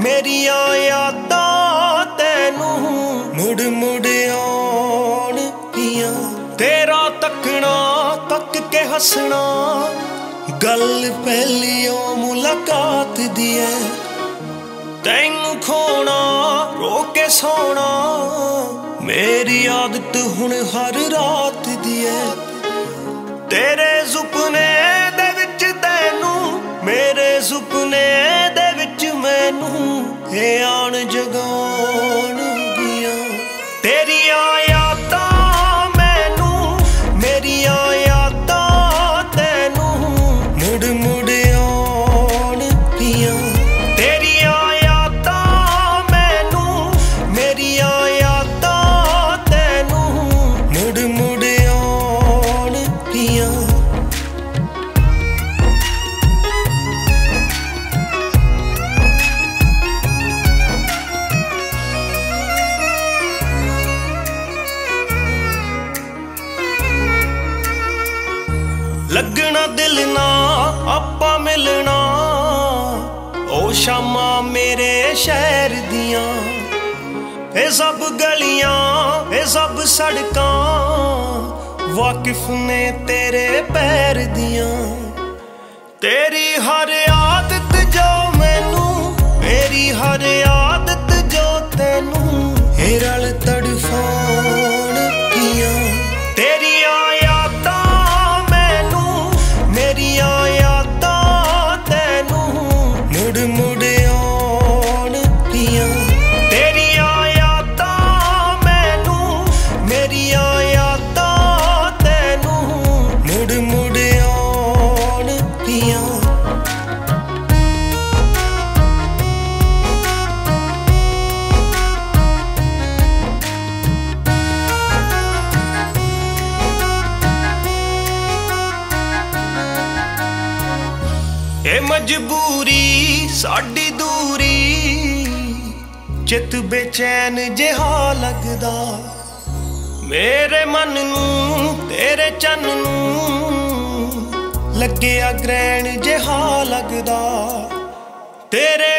मेरिया यादां तैनू मुड़ मुड़ आउणगियां। तेरा तकना तक के हसना गल पहली ओ मुलाकात दी है। तैनू खोना रो के सोना मेरी आदत हुण हर रात दी है। तेरे सुपने दे विच तैनू मेरे सुपने दे विच मैनू हे आन जगाउणगियां। तेरिया यादां मैनू मेरिया यादां तैनू मुड़ मुड़ आउणगियां। तेरिया यादां मैनू मेरिया यादां तैनू मुड़ मुड़ आउणगियां। लगना दिल ना आपां मिलना ओ शामा मेरे शहर दियां। ए सब गलियां ए सब सड़कां वाकिफ ने तेरे पैर दियां। तेरी हर आदत जो मैनू मेरी हर आदत जो तैनू ए रल तड़फाउणगियां। तेरिया मेरिया यादां तैनू मुड़ मुड़ आउणगियां। तेरिया यादां मैनू मेरिया यादां तैनू मुड़ मुड़ आउणगियां। ए मजबूरी साडी दूरी चित बेचैन जिहा लगदा। मेरे मन नू तेरे चन नू लग्गिया ग्रहण जिहा लगदा। तेरे